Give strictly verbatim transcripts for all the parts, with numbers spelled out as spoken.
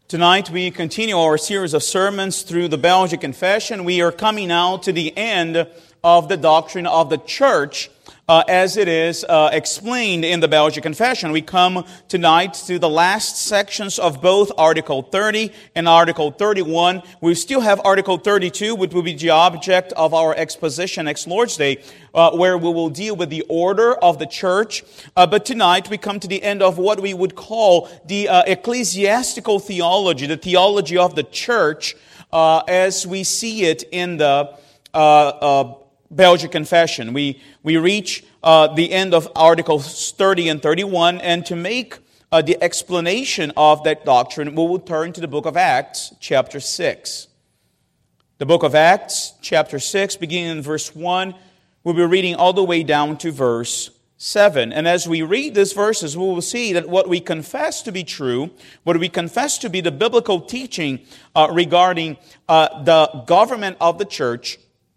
Tonight we continue our series of sermons through the Belgic Confession. We are coming now to the end of the doctrine of the church uh, as it is uh, explained in the Belgic Confession. We come tonight to the last sections of both Article thirty and Article thirty-one. We still have Article thirty-two, which will be the object of our exposition next Lord's Day, uh, where we will deal with the order of the church. Uh, but tonight we come to the end of what we would call the uh, ecclesiastical theology, the theology of the church, uh, as we see it in the uh, uh, Belgic Confession. We we reach uh, the end of Articles thirty and thirty-one, and to make uh, the explanation of that doctrine, we will turn to the book of Acts, chapter six. The book of Acts, chapter six, beginning in verse one, we'll be reading all the way down to verse seven. And as we read these verses, we will see that what we confess to be true, what we confess to be the biblical teaching uh, regarding uh, the government of the church,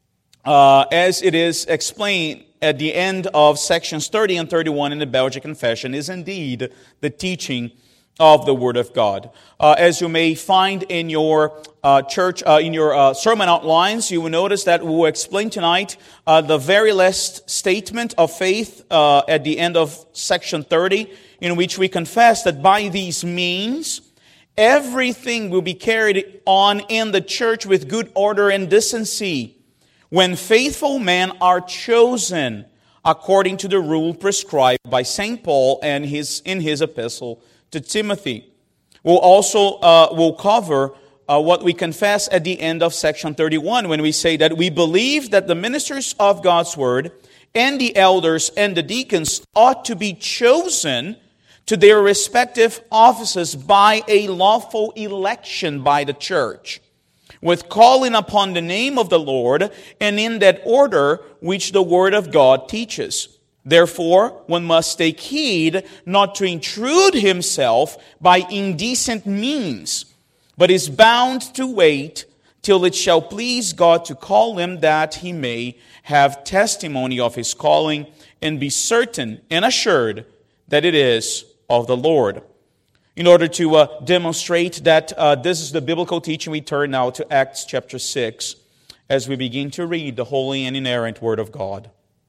Uh, as it is explained at the end of sections thirty and thirty-one in the Belgic Confession, is indeed the teaching of the Word of God. Uh, as you may find in your uh, church, uh, in your uh, sermon outlines, you will notice that we will explain tonight uh, the very last statement of faith uh, at the end of section thirty, in which we confess that by these means, everything will be carried on in the church with good order and decency, when faithful men are chosen according to the rule prescribed by Saint Paul and his in his epistle to Timothy. We'll also uh, will cover uh, what we confess at the end of section thirty-one, when we say that we believe that the ministers of God's word and the elders and the deacons ought to be chosen to their respective offices by a lawful election by the church, with calling upon the name of the Lord, and in that order which the Word of God teaches. Therefore, one must take heed not to intrude himself by indecent means, but is bound to wait till it shall please God to call him, that he may have testimony of his calling, and be certain and assured that it is of the Lord. In order to uh, demonstrate that uh, this is the biblical teaching, we turn now to Acts chapter six as we begin to read the holy and inerrant Word of God.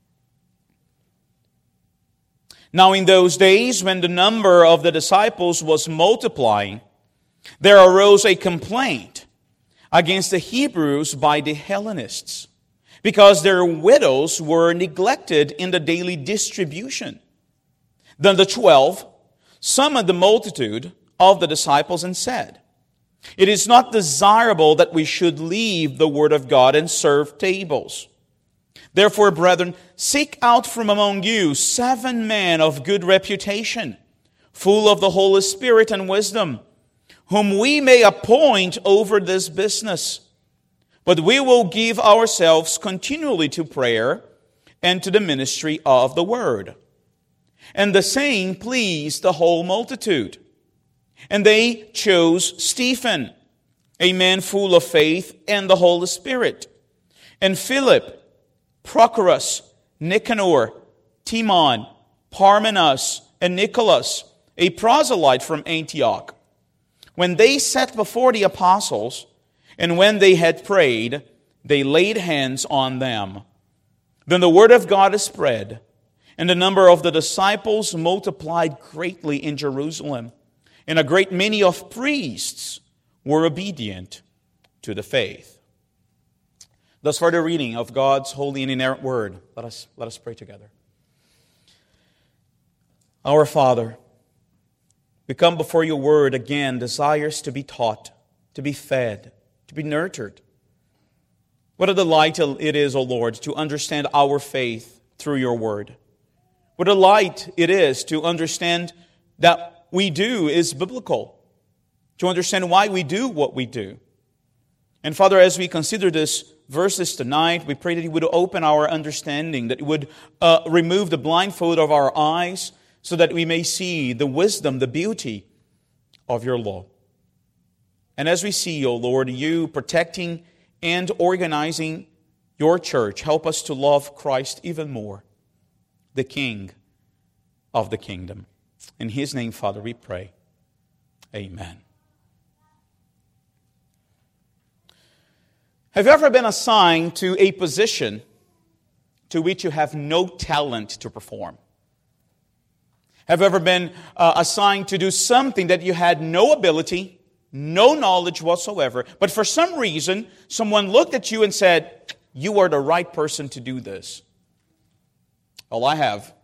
Now in those days, when the number of the disciples was multiplying, there arose a complaint against the Hebrews by the Hellenists, because their widows were neglected in the daily distribution. Then the twelve summoned the multitude of the disciples and said, "It is not desirable that we should leave the word of God and serve tables. Therefore, brethren, seek out from among you seven men of good reputation, full of the Holy Spirit and wisdom, whom we may appoint over this business. But we will give ourselves continually to prayer and to the ministry of the word." And the saying pleased the whole multitude. And they chose Stephen, a man full of faith and the Holy Spirit, and Philip, Prochorus, Nicanor, Timon, Parmenas, and Nicholas, a proselyte from Antioch. When they sat before the apostles, and when they had prayed, they laid hands on them. Then the word of God is spread, and the number of the disciples multiplied greatly in Jerusalem, and a great many of priests were obedient to the faith. Thus far the reading of God's holy and inerrant word. Let us, let us pray together. Our Father, we come before your word again, desirous to be taught, to be fed, to be nurtured. What a delight it is, O Lord, to understand our faith through your word. What a delight it is to understand that we do is biblical, to understand why we do what we do. And Father, as we consider these verses tonight, we pray that you would open our understanding, that you would uh, remove the blindfold of our eyes, so that we may see the wisdom, the beauty of your law. And as we see, O Lord, you protecting and organizing your church, help us to love Christ even more, the King of the kingdom. In his name, Father, we pray. Amen. Have you ever been assigned to a position to which you have no talent to perform? Have you ever been uh, assigned to do something that you had no ability, no knowledge whatsoever, but for some reason, someone looked at you and said, you are the right person to do this? Well, I have.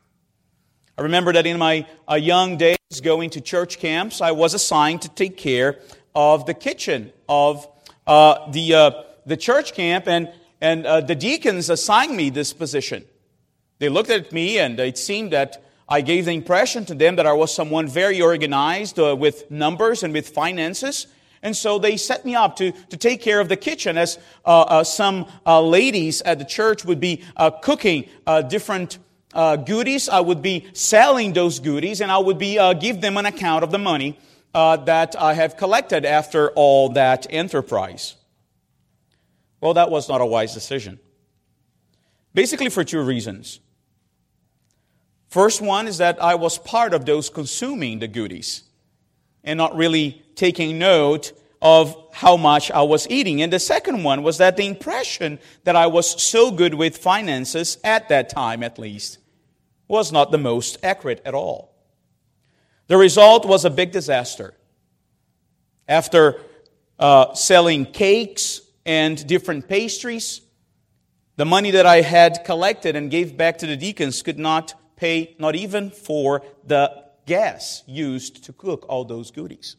I remember that in my uh, young days going to church camps, I was assigned to take care of the kitchen of uh, the uh, the church camp, and, and uh, the deacons assigned me this position. They looked at me, and it seemed that I gave the impression to them that I was someone very organized uh, with numbers and with finances. And so they set me up to, to take care of the kitchen as uh, uh, some uh, ladies at the church would be uh, cooking uh, different uh, goodies. I would be selling those goodies, and I would be uh, give them an account of the money uh, that I have collected after all that enterprise. Well, that was not a wise decision. Basically for two reasons. First one is that I was part of those consuming the goodies and not really taking note of how much I was eating. And the second one was that the impression that I was so good with finances, at that time at least, was not the most accurate at all. The result was a big disaster. After uh, selling cakes and different pastries, the money that I had collected and gave back to the deacons could not pay, not even for the gas used to cook all those goodies.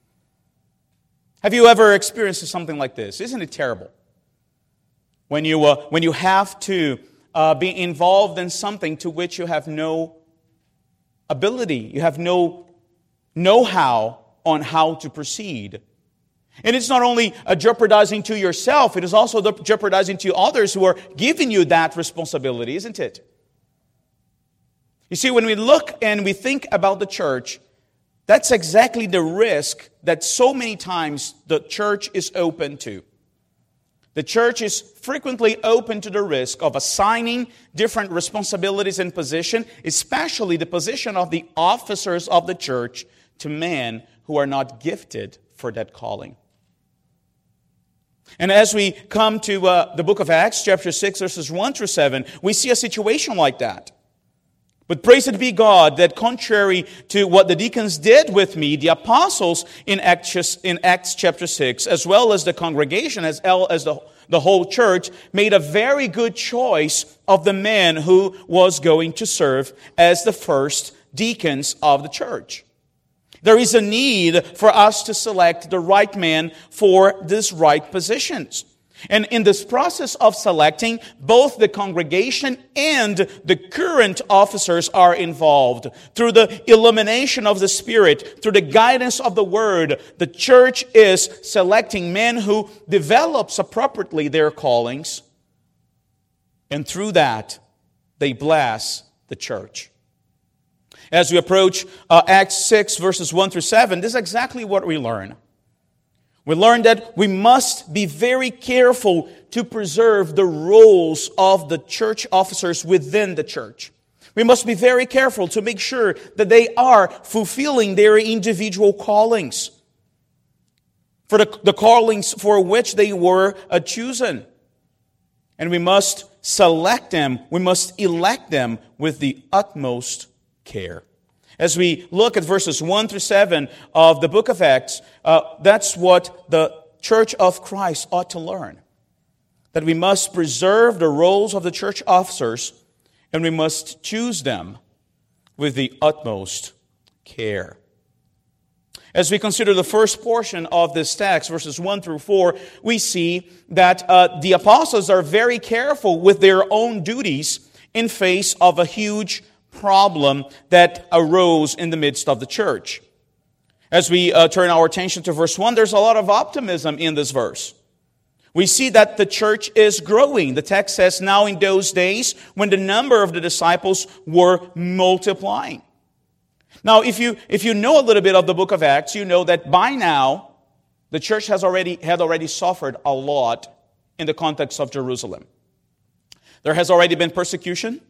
Have you ever experienced something like this? Isn't it terrible? When you, uh, when you have to uh, be involved in something to which you have no ability, you have no know-how on how to proceed. And it's not only uh, jeopardizing to yourself, it is also jeopardizing to others who are giving you that responsibility, isn't it? You see, when we look and we think about the church, that's exactly the risk that so many times the church is open to. The church is frequently open to the risk of assigning different responsibilities and position, especially the position of the officers of the church, to men who are not gifted for that calling. And as we come to uh, the book of Acts, chapter six, verses one through seven, we see a situation like that. But praised be God that contrary to what the deacons did with me, the apostles in Acts, in Acts chapter six, as well as the congregation, as well as the, the whole church, made a very good choice of the man who was going to serve as the first deacons of the church. There is a need for us to select the right man for these right positions. And in this process of selecting, both the congregation and the current officers are involved. Through the illumination of the Spirit, through the guidance of the Word, the church is selecting men who develops appropriately their callings. And through that, they bless the church. As we approach uh, Acts six, verses one through seven, this is exactly what we learn. We learn that we must be very careful to preserve the roles of the church officers within the church. We must be very careful to make sure that they are fulfilling their individual callings, for the, the callings for which they were uh, chosen. And we must select them, we must elect them with the utmost care. As we look at verses one through seven of the book of Acts, uh, that's what the church of Christ ought to learn. That we must preserve the roles of the church officers, and we must choose them with the utmost care. As we consider the first portion of this text, verses one through four, we see that uh, the apostles are very careful with their own duties in face of a huge problem that arose in the midst of the church. As we uh, turn our attention to verse one, there's a lot of optimism in this verse. We see that the church is growing. The text says, now in those days when the number of the disciples were multiplying. Now, if you if you know a little bit of the book of Acts, you know that by now the church has already had already suffered a lot in the context of Jerusalem. There has already been persecution.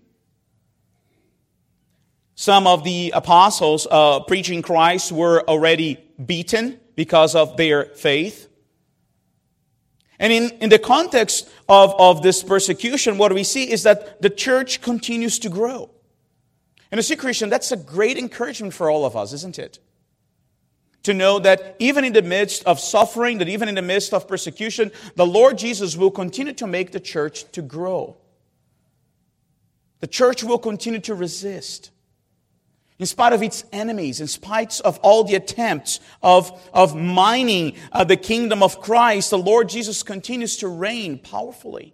Some of the apostles uh, preaching Christ were already beaten because of their faith. And in, in the context of, of this persecution, what we see is that the church continues to grow. And you see, Christian, that's a great encouragement for all of us, isn't it? To know that even in the midst of suffering, that even in the midst of persecution, the Lord Jesus will continue to make the church to grow. The church will continue to resist. In spite of its enemies, in spite of all the attempts of, of mining uh, the kingdom of Christ, the Lord Jesus continues to reign powerfully.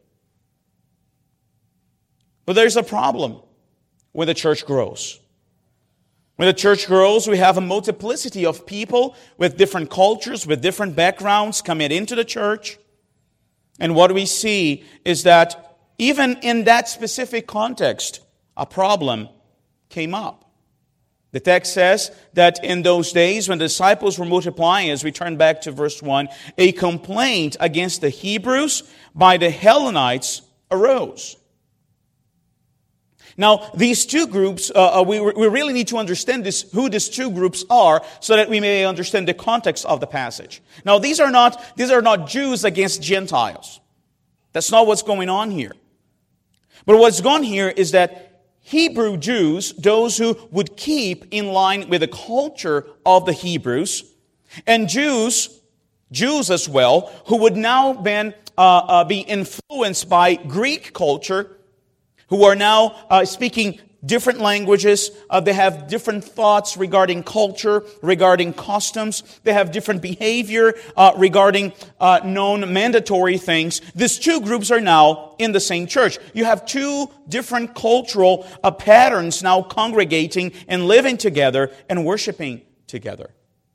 But there's a problem when the church grows. When the church grows, we have a multiplicity of people with different cultures, with different backgrounds coming into the church. And what we see is that even in that specific context, a problem came up. The text says that in those days when the disciples were multiplying, as we turn back to verse one, a complaint against the Hebrews by the Hellenites arose. Now, these two groups, uh, we, we really need to understand this, who these two groups are so that we may understand the context of the passage. Now, these are not, these are not Jews against Gentiles. That's not what's going on here. But what's going on here is that Hebrew Jews, those who would keep in line with the culture of the Hebrews, and Jews, Jews as well, who would now been, uh, uh, be influenced by Greek culture, who are now uh, speaking different languages. Uh, they have different thoughts regarding culture, regarding customs. They have different behavior uh, regarding uh, known mandatory things. These two groups are now in the same church. You have two different cultural uh, patterns now congregating and living together and worshiping together.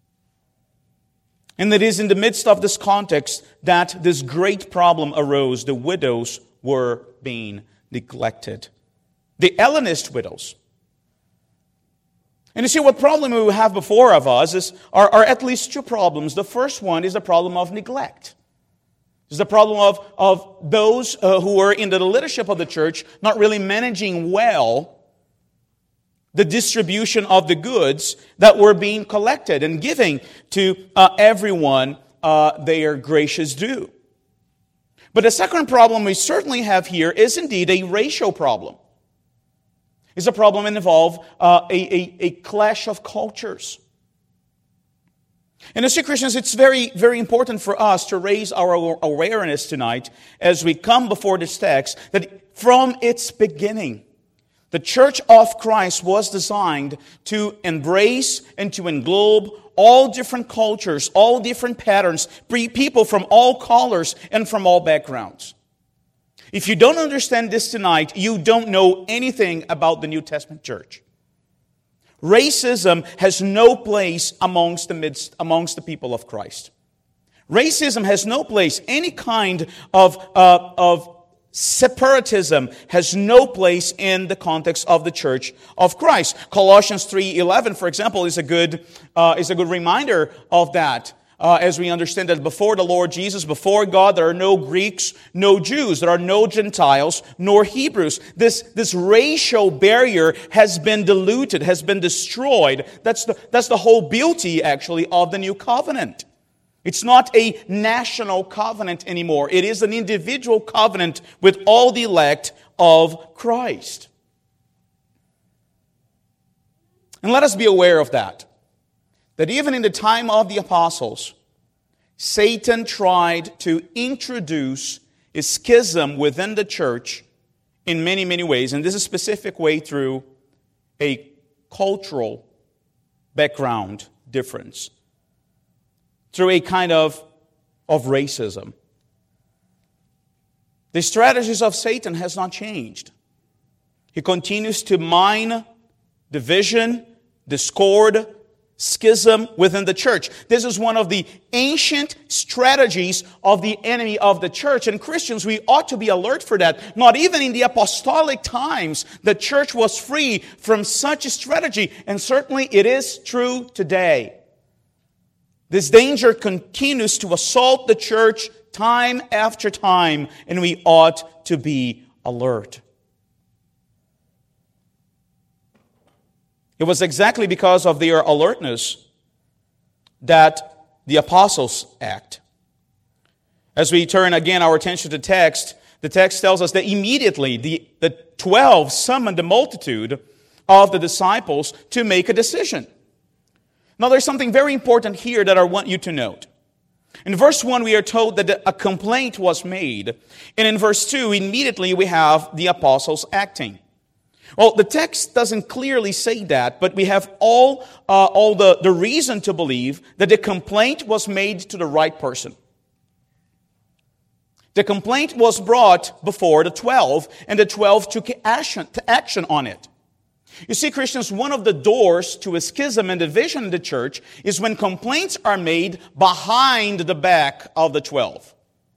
And it is in the midst of this context that this great problem arose. The widows were being neglected. The Hellenist widows. And you see, what problem we have before of us is, are, are at least two problems. The first one is the problem of neglect. It's the problem of, of those uh, who are in the leadership of the church not really managing well the distribution of the goods that were being collected and giving to uh, everyone uh, their gracious due. But the second problem we certainly have here is indeed a racial problem. It's a problem that involves uh, a, a, a clash of cultures. And as Christians, it's very, very important for us to raise our awareness tonight as we come before this text that from its beginning, the Church of Christ was designed to embrace and to englobe all different cultures, all different patterns, people from all colors and from all backgrounds. If you don't understand this tonight, you don't know anything about the New Testament church. Racism has no place amongst the midst, amongst the people of Christ. Racism has no place. Any kind of, uh, of separatism has no place in the context of the Church of Christ. Colossians three eleven, for example, is a good, uh, is a good reminder of that. Uh, as we understand that before the Lord Jesus, before God, there are no Greeks, no Jews. There are no Gentiles, nor Hebrews. This, this racial barrier has been diluted, has been destroyed. That's the, that's the whole beauty, actually, of the new covenant. It's not a national covenant anymore. It is an individual covenant with all the elect of Christ. And let us be aware of that. That even in the time of the apostles, Satan tried to introduce a schism within the church in many, many ways. And this is a specific way through a cultural background difference. Through a kind of, of racism. The strategies of Satan has not changed. He continues to mine division, discord, schism within the church. This is one of the ancient strategies of the enemy of the church. And Christians, we ought to be alert for that. Not even in the apostolic times, the church was free from such a strategy. And certainly it is true today. This danger continues to assault the church time after time, and we ought to be alert. It was exactly because of their alertness that the apostles act. As we turn again our attention to text, the text tells us that immediately the, the twelve summoned the multitude of the disciples to make a decision. Now there's something very important here that I want you to note. In verse one, we are told that a complaint was made. And in verse two, immediately we have the apostles acting. Well, the text doesn't clearly say that, but we have all, uh, all the, the reason to believe that the complaint was made to the right person. The complaint was brought before the twelve, and the twelve took action, to action on it. You see, Christians, one of the doors to a schism and division in the church is when complaints are made behind the back of the twelve.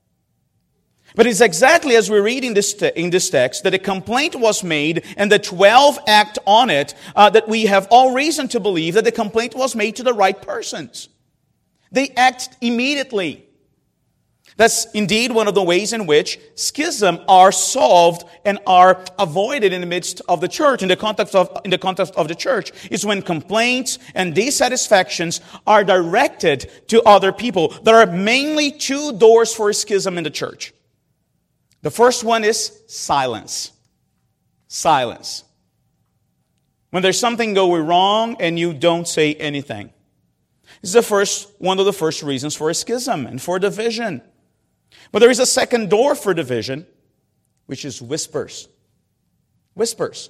But it's exactly as we read in this, te- in this text that a complaint was made and the twelve act on it, uh, that we have all reason to believe that the complaint was made to the right persons. They act immediately. That's indeed one of the ways in which schism are solved and are avoided in the midst of the church, in the context of, in the context of the church, is when complaints and dissatisfactions are directed to other people. There are mainly two doors for schism in the church. The first one is silence. Silence. When there's something going wrong and you don't say anything. This is the first, one of the first reasons for a schism and for division. But there is a second door for division, which is whispers. Whispers.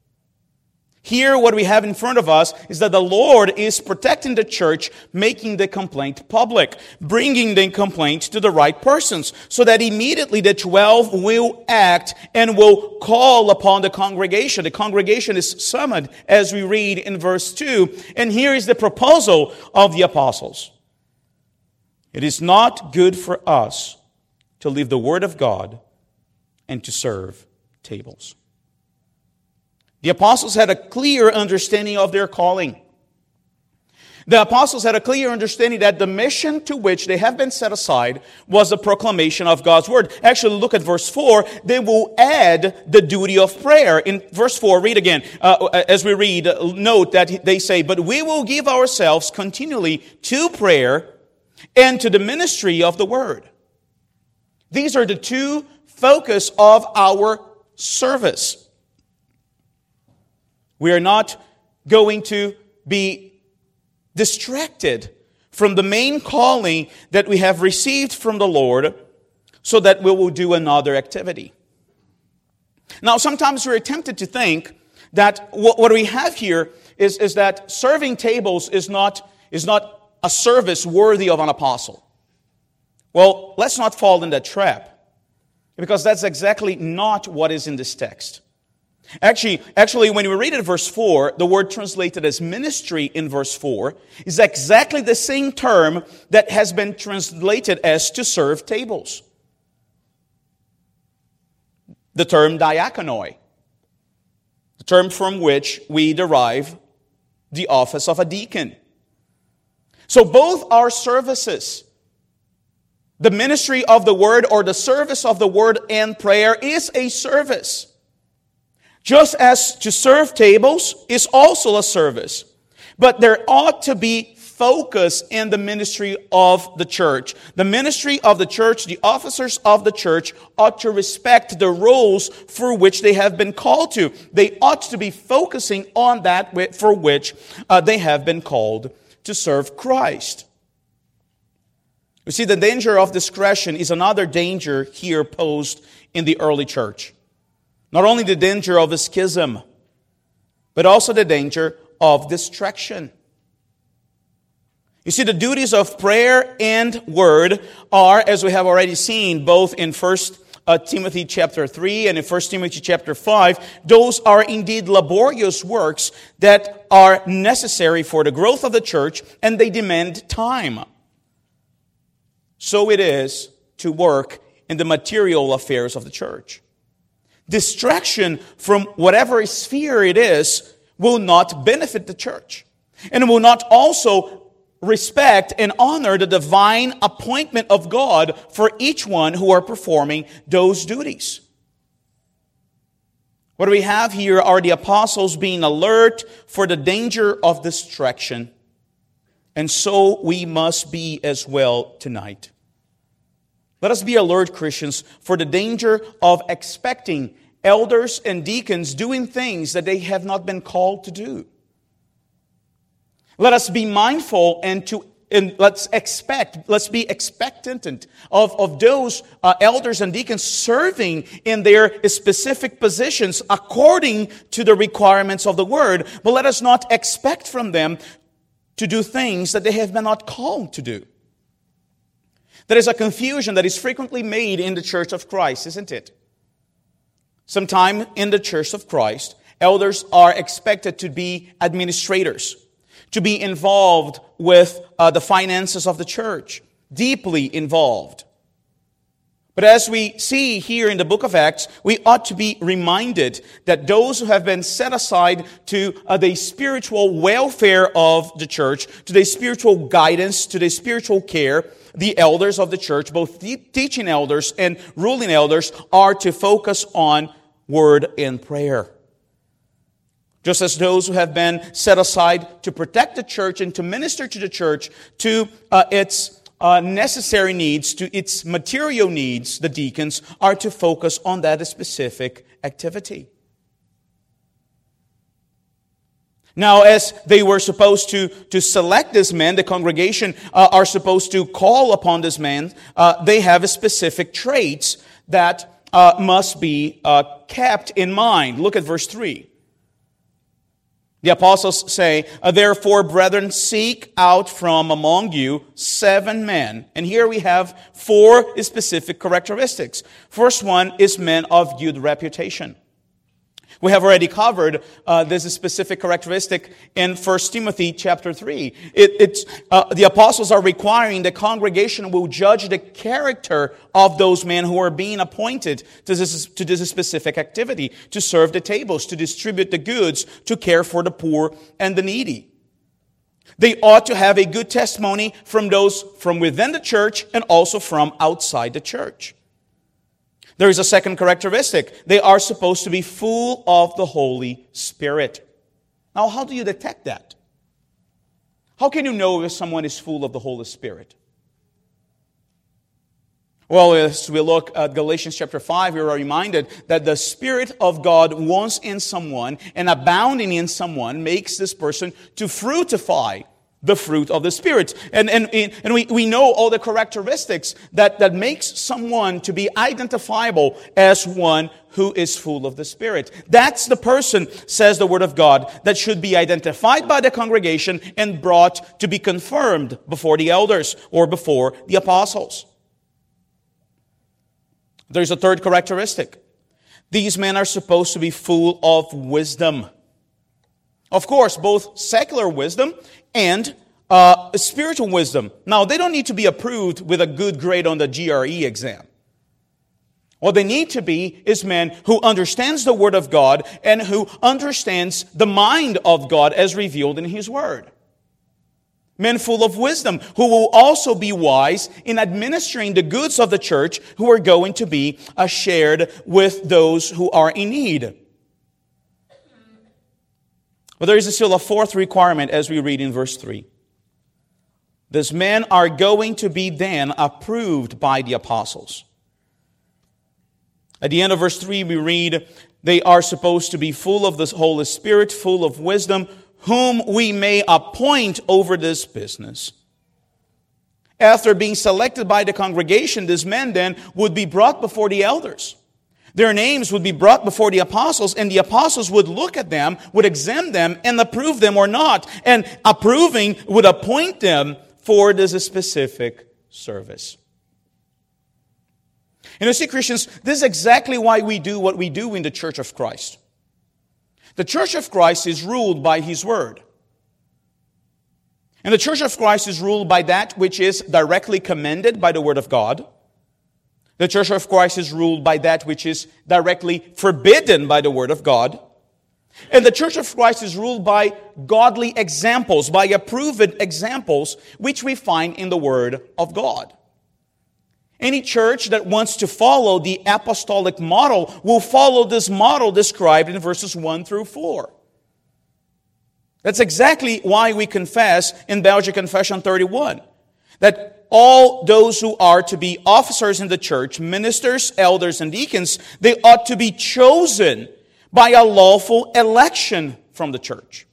Here, what we have in front of us is that the Lord is protecting the church, making the complaint public, bringing the complaint to the right persons, so that immediately the twelve will act and will call upon the congregation. The congregation is summoned, as we read in verse two. And here is the proposal of the apostles. It is not good for us to leave the word of God and to serve tables. The apostles had a clear understanding of their calling. The apostles had a clear understanding that the mission to which they have been set aside was the proclamation of God's word. Actually, look at verse four. They will add the duty of prayer. In verse four, read again. Uh, as we read, note that they say, "But we will give ourselves continually to prayer and to the ministry of the word." These are the two focus of our service. We are not going to be distracted from the main calling that we have received from the Lord so that we will do another activity. Now, sometimes we're tempted to think that what we have here is, is that serving tables is not, is not a service worthy of an apostle. Well, let's not fall in that trap, because that's exactly not what is in this text. Actually, actually, when we read it in verse four, the word translated as ministry in verse four is exactly the same term that has been translated as to serve tables. The term diakonoi, the term from which we derive the office of a deacon. So both are services. The ministry of the word or the service of the word and prayer is a service. Just as to serve tables is also a service. But there ought to be focus in the ministry of the church. The ministry of the church, the officers of the church, ought to respect the roles for which they have been called to. They ought to be focusing on that for which uh, they have been called to serve Christ. You see, the danger of discretion is another danger here posed in the early church. Not only the danger of a schism, but also the danger of distraction. You see, the duties of prayer and word are, as we have already seen, both in First Timothy chapter three and in First Timothy chapter five, those are indeed laborious works that are necessary for the growth of the church, and they demand time. So it is to work in the material affairs of the church. Distraction from whatever sphere it is will not benefit the church, and will not also respect and honor the divine appointment of God for each one who are performing those duties. What we have here are the apostles being alert for the danger of distraction, and so we must be as well tonight. Let us be alert, Christians, for the danger of expecting elders and deacons doing things that they have not been called to do. Let us be mindful and to and let's expect, let's be expectant of, of those uh, elders and deacons serving in their specific positions according to the requirements of the Word. But let us not expect from them to do things that they have been not called to do. There is a confusion that is frequently made in the Church of Christ, isn't it? Sometime in the Church of Christ, elders are expected to be administrators, to be involved with uh, the finances of the church, deeply involved. But as we see here in the book of Acts, we ought to be reminded that those who have been set aside to uh, the spiritual welfare of the church, to the spiritual guidance, to the spiritual care, the elders of the church, both the teaching elders and ruling elders, are to focus on word and prayer. Just as those who have been set aside to protect the church and to minister to the church, to uh, its uh, necessary needs, to its material needs, the deacons are to focus on that specific activity. Now, as they were supposed to, to select this man, the congregation uh, are supposed to call upon this man, uh, they have specific traits that uh, must be uh, kept in mind. Look at verse three. The apostles say, "Therefore, brethren, seek out from among you seven men." And here we have four specific characteristics. First one is men of good reputation. We have already covered uh, this specific characteristic in First Timothy chapter three. It, it's, uh, the apostles are requiring the congregation will judge the character of those men who are being appointed to this, to this specific activity, to serve the tables, to distribute the goods, to care for the poor and the needy. They ought to have a good testimony from those from within the church and also from outside the church. There is a second characteristic. They are supposed to be full of the Holy Spirit. Now, how do you detect that? How can you know if someone is full of the Holy Spirit? Well, as we look at Galatians chapter five, we are reminded that the Spirit of God wants in someone, and abounding in someone makes this person to fructify the fruit of the Spirit. And, and, and we, we know all the characteristics that, that makes someone to be identifiable as one who is full of the Spirit. That's the person, says the Word of God, that should be identified by the congregation and brought to be confirmed before the elders or before the apostles. There's a third characteristic. These men are supposed to be full of wisdom. Of course, both secular wisdom and uh, spiritual wisdom. Now, they don't need to be approved with a good grade on the G R E exam. What they need to be is men who understands the Word of God and who understands the mind of God as revealed in His Word. Men full of wisdom, who will also be wise in administering the goods of the church, who are going to be uh, shared with those who are in need. But there is still a fourth requirement as we read in verse three. These men are going to be then approved by the apostles. At the end of verse three, we read, they are supposed to be full of the Holy Spirit, full of wisdom, whom we may appoint over this business. After being selected by the congregation, these men then would be brought before the elders. Their names would be brought before the apostles, and the apostles would look at them, would examine them, and approve them or not. And approving would appoint them for this specific service. And you see, Christians, this is exactly why we do what we do in the Church of Christ. The Church of Christ is ruled by His Word. And the Church of Christ is ruled by that which is directly commanded by the Word of God. The Church of Christ is ruled by that which is directly forbidden by the Word of God. And the Church of Christ is ruled by godly examples, by approved examples, which we find in the Word of God. Any church that wants to follow the apostolic model will follow this model described in verses one through four. That's exactly why we confess in Belgian Confession thirty-one that all those who are to be officers in the church, ministers, elders, and deacons, they ought to be chosen by a lawful election from the church.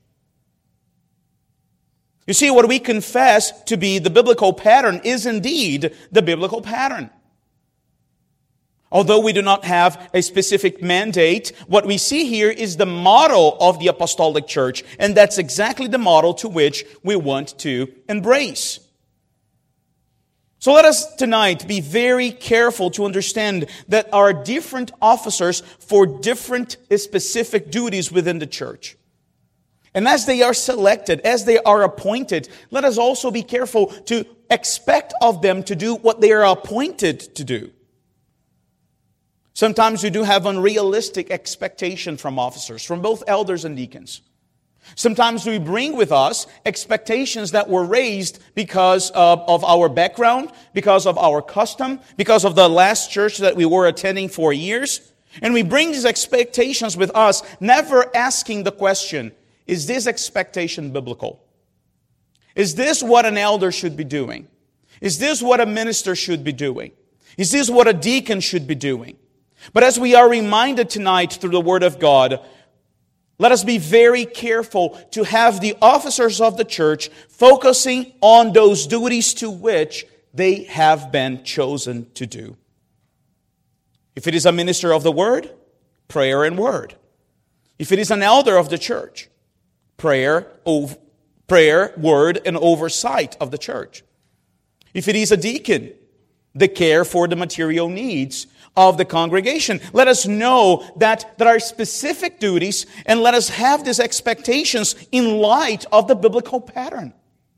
You see, what we confess to be the biblical pattern is indeed the biblical pattern. Although we do not have a specific mandate, what we see here is the model of the apostolic church, and that's exactly the model to which we want to embrace. So let us tonight be very careful to understand that there are different officers for different specific duties within the church. And as they are selected, as they are appointed, let us also be careful to expect of them to do what they are appointed to do. Sometimes we do have unrealistic expectation from officers, from both elders and deacons. Sometimes we bring with us expectations that were raised because of, of our background, because of our custom, because of the last church that we were attending for years. And we bring these expectations with us, never asking the question, is this expectation biblical? Is this what an elder should be doing? Is this what a minister should be doing? Is this what a deacon should be doing? But as we are reminded tonight through the Word of God, let us be very careful to have the officers of the church focusing on those duties to which they have been chosen to do. If it is a minister of the Word, prayer and word. If it is an elder of the church, prayer, ov- prayer, word, and oversight of the church. If it is a deacon, the care for the material needs of the congregation. Let us know that there are specific duties, and let us have these expectations in light of the biblical pattern.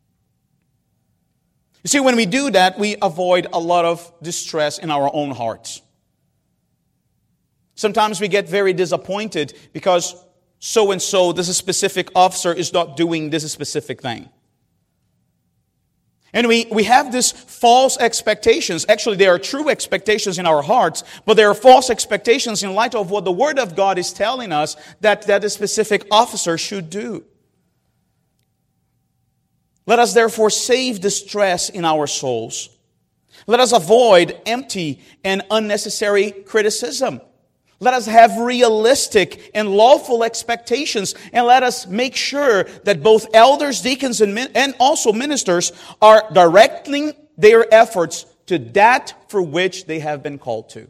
You see, when we do that, we avoid a lot of distress in our own hearts. Sometimes we get very disappointed because so-and-so, this specific officer, is not doing this specific thing. And we, we have these false expectations. Actually, there are true expectations in our hearts, but there are false expectations in light of what the Word of God is telling us that, that a specific officer should do. Let us therefore save distress in our souls. Let us avoid empty and unnecessary criticism. Let us have realistic and lawful expectations, and let us make sure that both elders, deacons, and, min- and also ministers are directing their efforts to that for which they have been called to.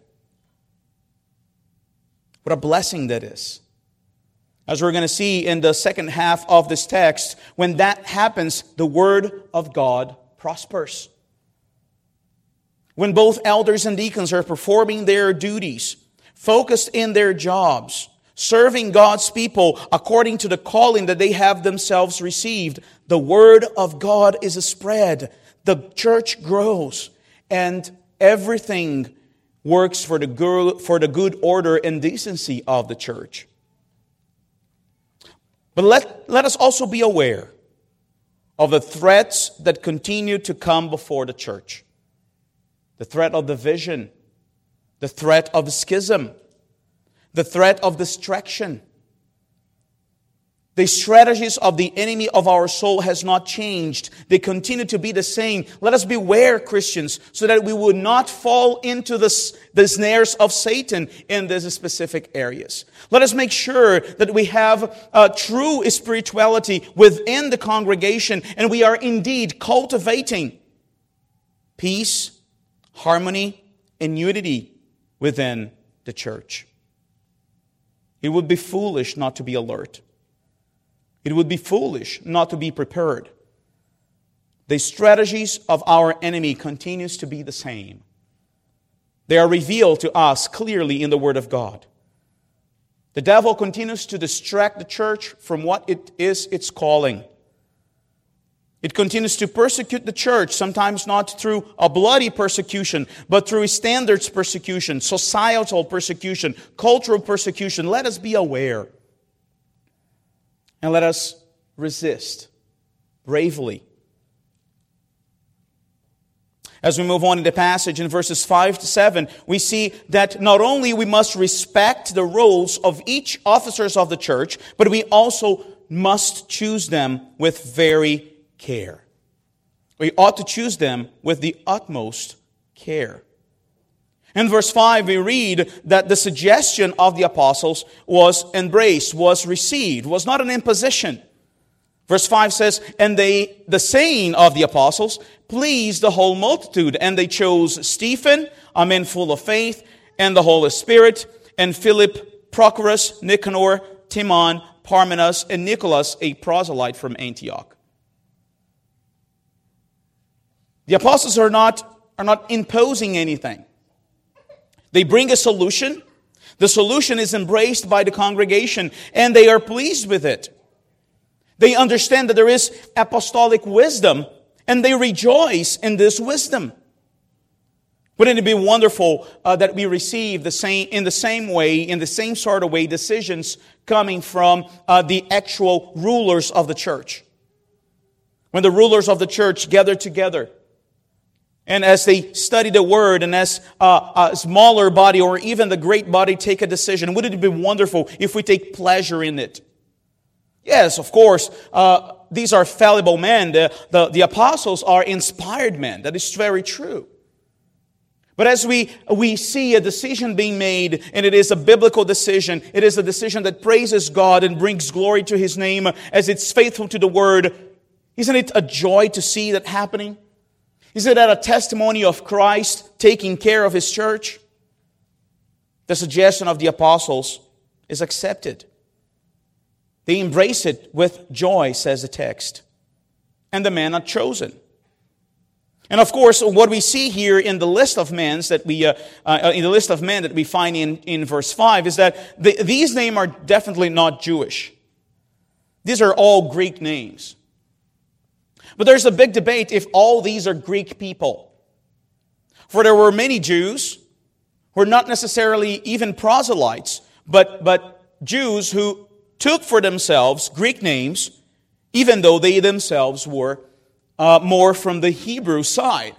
What a blessing that is. As we're going to see in the second half of this text, when that happens, the Word of God prospers. When both elders and deacons are performing their duties, focused in their jobs, serving God's people according to the calling that they have themselves received, the Word of God is spread, the church grows, and everything works for the good, for the good order and decency of the church. But let, let us also be aware of the threats that continue to come before the church. The threat of division, the threat of schism, the threat of distraction. The strategies of the enemy of our soul has not changed. They continue to be the same. Let us beware, Christians, so that we would not fall into the, the snares of Satan in these specific areas. Let us make sure that we have uh, true spirituality within the congregation, and we are indeed cultivating peace, harmony, and unity within the church. It would be foolish not to be alert. It would be foolish not to be prepared. The strategies of our enemy continues to be the same. They are revealed to us clearly in the Word of God. The devil continues to distract the church from what it is its calling. It continues to persecute the church, sometimes not through a bloody persecution, but through standards persecution, societal persecution, cultural persecution. Let us be aware. And let us resist bravely. As we move on in the passage in verses five to seven, we see that not only we must respect the roles of each officers of the church, but we also must choose them with very care. We ought to choose them with the utmost care. In verse five, we read that the suggestion of the apostles was embraced, was received, was not an imposition. Verse five says, and they, the saying of the apostles, pleased the whole multitude, and they chose Stephen, a man full of faith, and the Holy Spirit, and Philip, Prochorus, Nicanor, Timon, Parmenas, and Nicholas, a proselyte from Antioch. The apostles are not, are not imposing anything. They bring a solution. The solution is embraced by the congregation, and they are pleased with it. They understand that there is apostolic wisdom, and they rejoice in this wisdom. Wouldn't it be wonderful uh, that we receive the same, in the same way, in the same sort of way, decisions coming from uh, the actual rulers of the church? When the rulers of the church gather together, and as they study the Word, and as uh, a smaller body or even the great body take a decision, wouldn't it be wonderful if we take pleasure in it? Yes, of course, uh, these are fallible men. The, the, the apostles are inspired men. That is very true. But as we, we see a decision being made, and it is a biblical decision, it is a decision that praises God and brings glory to His name as it's faithful to the Word, isn't it a joy to see that happening? Isn't that a testimony of Christ taking care of His church? The suggestion of the apostles is accepted. They embrace it with joy, says the text. And the men are chosen. And of course, what we see here in the list of men that we, uh, uh, in the list of men that we find in, in verse five is that the, these names are definitely not Jewish. These are all Greek names. But there's a big debate if all these are Greek people. For there were many Jews who were not necessarily even proselytes, but, but Jews who took for themselves Greek names, even though they themselves were uh, more from the Hebrew side.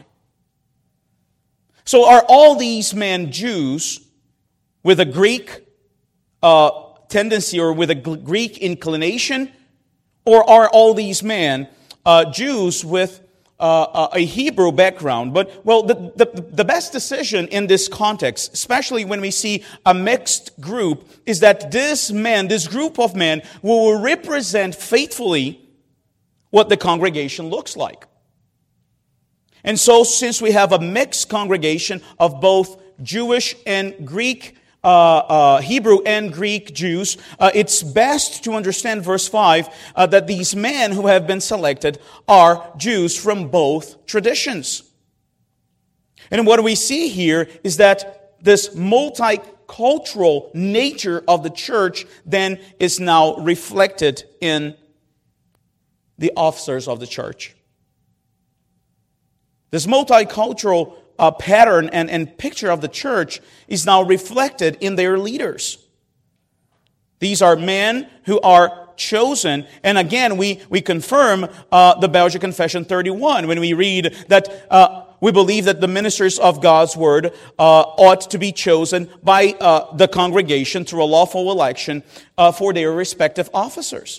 So are all these men Jews with a Greek uh, tendency or with a Greek inclination? Or are all these men Uh, Jews with uh, a Hebrew background? But, well, the, the, the best decision in this context, especially when we see a mixed group, is that this man, this group of men, will represent faithfully what the congregation looks like. And so, since we have a mixed congregation of both Jewish and Greek Uh, uh, Hebrew and Greek Jews, uh, it's best to understand verse five uh, that these men who have been selected are Jews from both traditions. And what we see here is that this multicultural nature of the church then is now reflected in the officers of the church. This multicultural A pattern and, and picture of the church is now reflected in their leaders. These are men who are chosen. And again, we, we confirm uh, the Belgic Confession thirty-one when we read that uh, we believe that the ministers of God's Word uh, ought to be chosen by uh, the congregation through a lawful election uh, for their respective officers.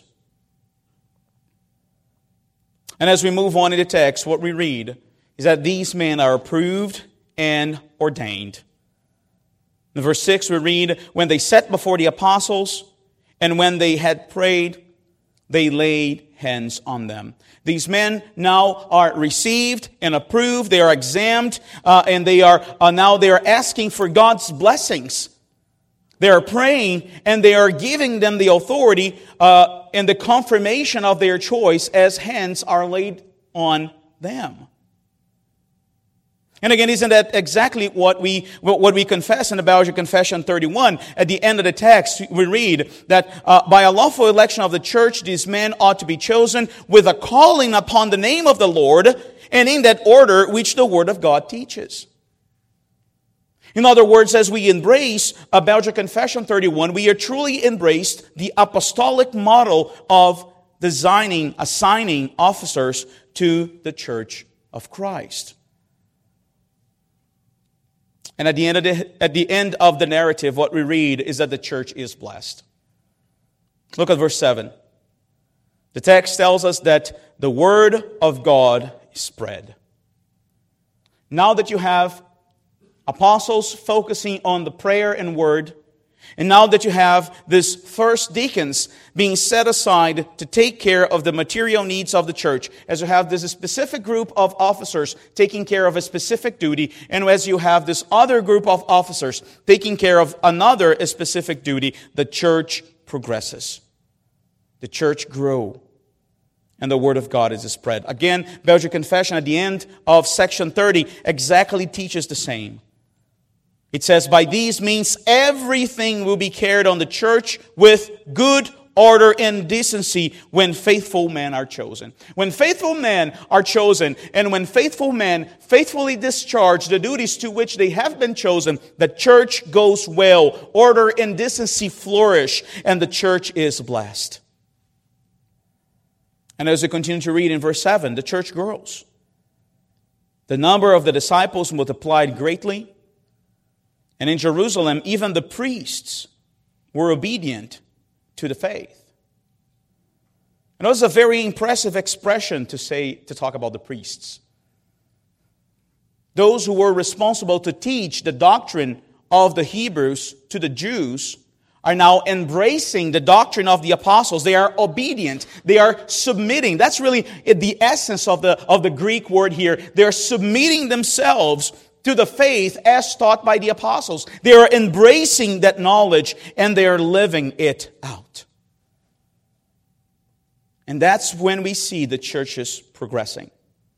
And as we move on in the text, what we read is that these men are approved and ordained. In verse six we read, when they sat before the apostles, and when they had prayed, they laid hands on them. These men now are received and approved, they are examined, uh, and they are uh, now they are asking for God's blessings. They are praying, and they are giving them the authority uh, and the confirmation of their choice as hands are laid on them. And again, isn't that exactly what we what we confess in the Belgian Confession thirty-one? At the end of the text, we read that uh, by a lawful election of the church, these men ought to be chosen with a calling upon the name of the Lord, and in that order which the Word of God teaches. In other words, as we embrace a Belgian Confession thirty-one, we are truly embraced the apostolic model of designing, assigning officers to the church of Christ. And at the end of the, at the end of the narrative, what we read is that the church is blessed. Look at verse seven. The text tells us that the Word of God spread. Now that you have apostles focusing on the prayer and word, and now that you have this first deacons being set aside to take care of the material needs of the church, as you have this specific group of officers taking care of a specific duty, and as you have this other group of officers taking care of another specific duty, the church progresses. The church grows. And the word of God is spread. Again, Belgic Confession at the end of section thirty exactly teaches the same. It says, by these means everything will be carried on the church with good order and decency when faithful men are chosen. When faithful men are chosen, and when faithful men faithfully discharge the duties to which they have been chosen, the church goes well, order and decency flourish, and the church is blessed. And as we continue to read in verse seven, the church grows. The number of the disciples multiplied greatly. And in Jerusalem, even the priests were obedient to the faith. And it was a very impressive expression to say, to talk about the priests. Those who were responsible to teach the doctrine of the Hebrews to the Jews are now embracing the doctrine of the apostles. They are obedient. They are submitting. That's really the essence of the, of the Greek word here. They are submitting themselves to the faith as taught by the apostles. They are embracing that knowledge and they are living it out. And that's when we see the churches progressing.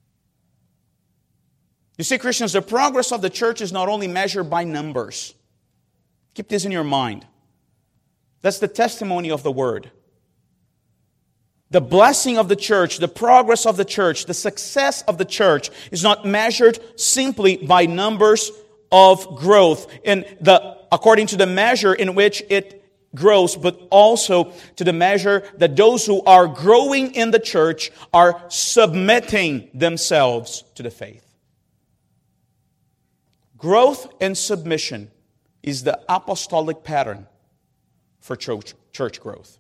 You see, Christians, the progress of the church is not only measured by numbers. Keep this in your mind. That's the testimony of the Word. The blessing of the church, the progress of the church, the success of the church is not measured simply by numbers of growth, in the, according to the measure in which it grows, but also to the measure that those who are growing in the church are submitting themselves to the faith. Growth and submission is the apostolic pattern for church, church growth.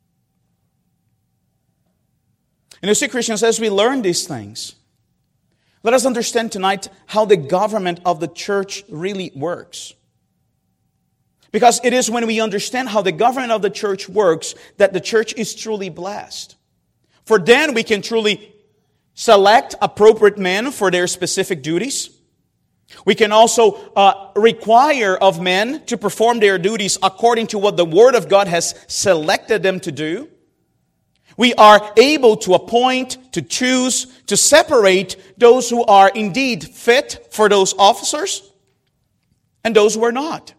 And you see, Christians, as we learn these things, let us understand tonight how the government of the church really works. Because it is when we understand how the government of the church works that the church is truly blessed. For then we can truly select appropriate men for their specific duties. We can also uh, require of men to perform their duties according to what the Word of God has selected them to do. We are able to appoint, to choose, to separate those who are indeed fit for those officers and those who are not.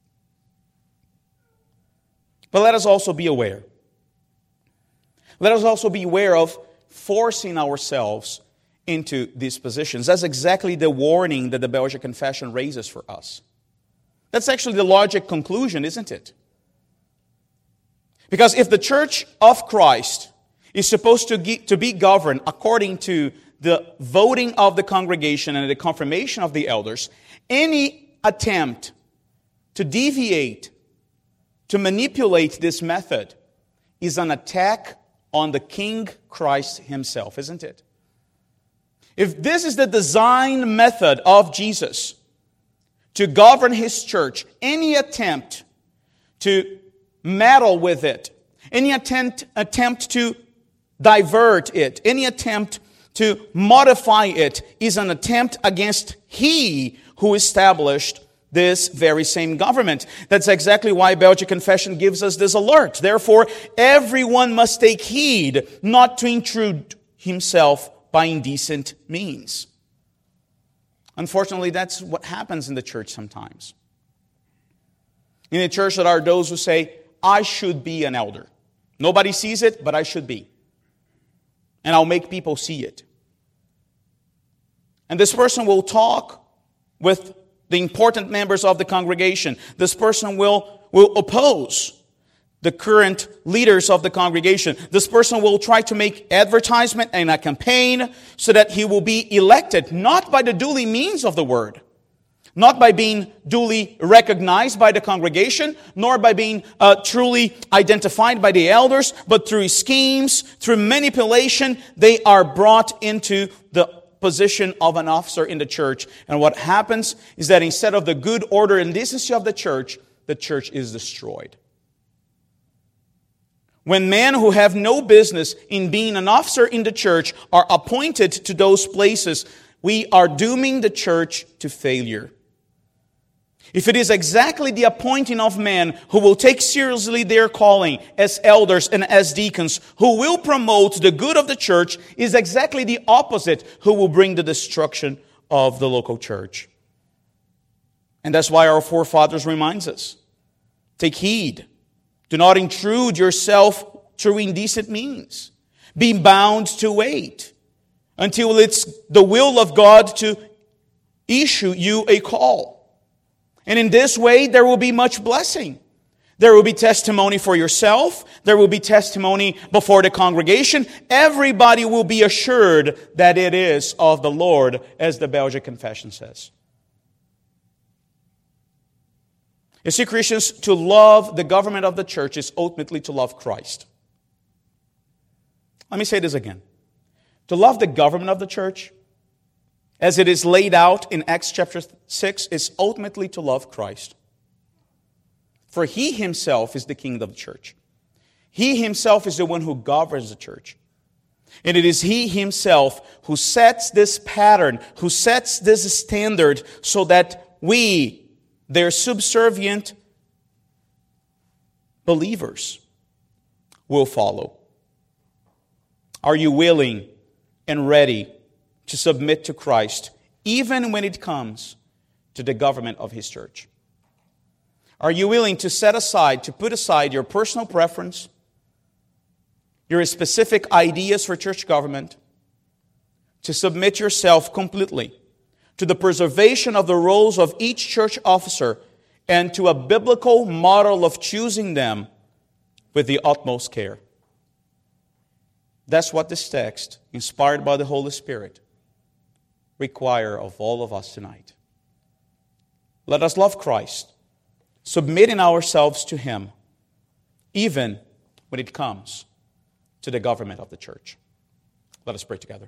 But let us also be aware. Let us also be aware of forcing ourselves into these positions. That's exactly the warning that the Belgic Confession raises for us. That's actually the logic conclusion, isn't it? Because if the church of Christ is supposed to, ge- to be governed according to the voting of the congregation and the confirmation of the elders, any attempt to deviate, to manipulate this method is an attack on the King Christ himself, isn't it? If this is the design method of Jesus to govern his church, any attempt to meddle with it, any attempt, attempt to divert it, any attempt to modify it is an attempt against he who established this very same government. That's exactly why Belgic Confession gives us this alert. Therefore, everyone must take heed not to intrude himself by indecent means. Unfortunately, that's what happens in the church sometimes. In the church, there are those who say, I should be an elder. Nobody sees it, but I should be. And I'll make people see it. And this person will talk with the important members of the congregation. This person will, will oppose the current leaders of the congregation. This person will try to make advertisement and a campaign so that he will be elected, not by the duly means of the word, not by being duly recognized by the congregation, nor by being uh, truly identified by the elders, but through schemes, through manipulation, they are brought into the position of an officer in the church. And what happens is that instead of the good order and decency of the church, the church is destroyed. When men who have no business in being an officer in the church are appointed to those places, we are dooming the church to failure. If it is exactly the appointing of men who will take seriously their calling as elders and as deacons, who will promote the good of the church, is exactly the opposite who will bring the destruction of the local church. And that's why our forefathers reminds us, take heed. Do not intrude yourself through indecent means. Be bound to wait until it's the will of God to issue you a call. And in this way, there will be much blessing. There will be testimony for yourself. There will be testimony before the congregation. Everybody will be assured that it is of the Lord, as the Belgic Confession says. You see, Christians, to love the government of the church is ultimately to love Christ. Let me say this again. To love the government of the church, as it is laid out in Acts chapter six, is ultimately to love Christ. For He Himself is the King of the church. He Himself is the one who governs the church. And it is He Himself who sets this pattern, who sets this standard so that we, their subservient believers, will follow. Are you willing and ready to submit to Christ, even when it comes to the government of His church? Are you willing to set aside, to put aside your personal preference, your specific ideas for church government, to submit yourself completely to the preservation of the roles of each church officer and to a biblical model of choosing them with the utmost care? That's what this text, inspired by the Holy Spirit, require of all of us tonight. Let us love Christ, submitting ourselves to Him, even when it comes to the government of the church. Let us pray together.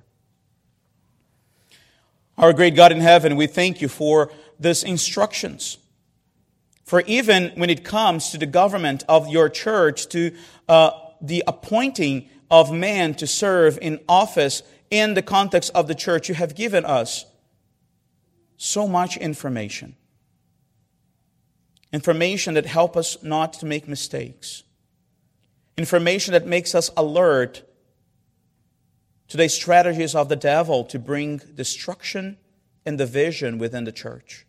Our great God in heaven, we thank You for these instructions. For even when it comes to the government of Your church, to uh, the appointing of man to serve in office in the context of the church, You have given us so much information. Information that helps us not to make mistakes. Information that makes us alert to the strategies of the devil to bring destruction and division within the church.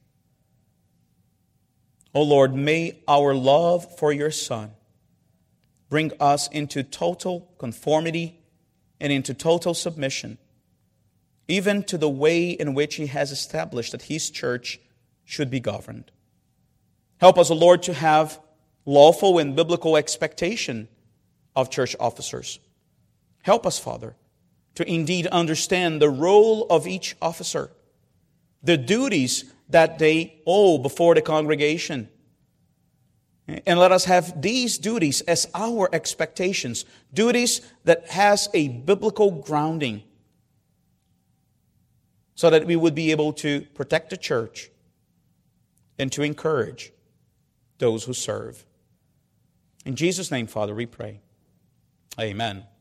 O Lord, may our love for Your Son bring us into total conformity and into total submission, even to the way in which He has established that His church should be governed. Help us, O Lord, to have lawful and biblical expectation of church officers. Help us, Father, to indeed understand the role of each officer, the duties that they owe before the congregation. And let us have these duties as our expectations, duties that has a biblical grounding, so that we would be able to protect the church and to encourage those who serve. In Jesus' name, Father, we pray. Amen.